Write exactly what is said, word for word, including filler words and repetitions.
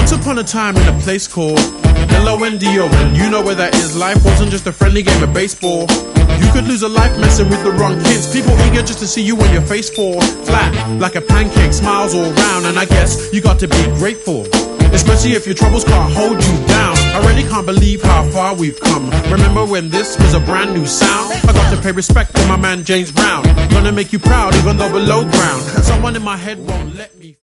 Once upon a time in a place called L O N D O, and you know where that is. Life wasn't just a friendly game of baseball. You could lose a life messing with the wrong kids. People eager just to see you when your face fall flat like a pancake, smiles all round. And I guess you got to be grateful, especially if your troubles can't hold you down. I really can't believe how far we've come. Remember when this was a brand new sound? I got to pay respect to my man James Brown. Gonna make you proud even though below ground. Someone in my head won't let me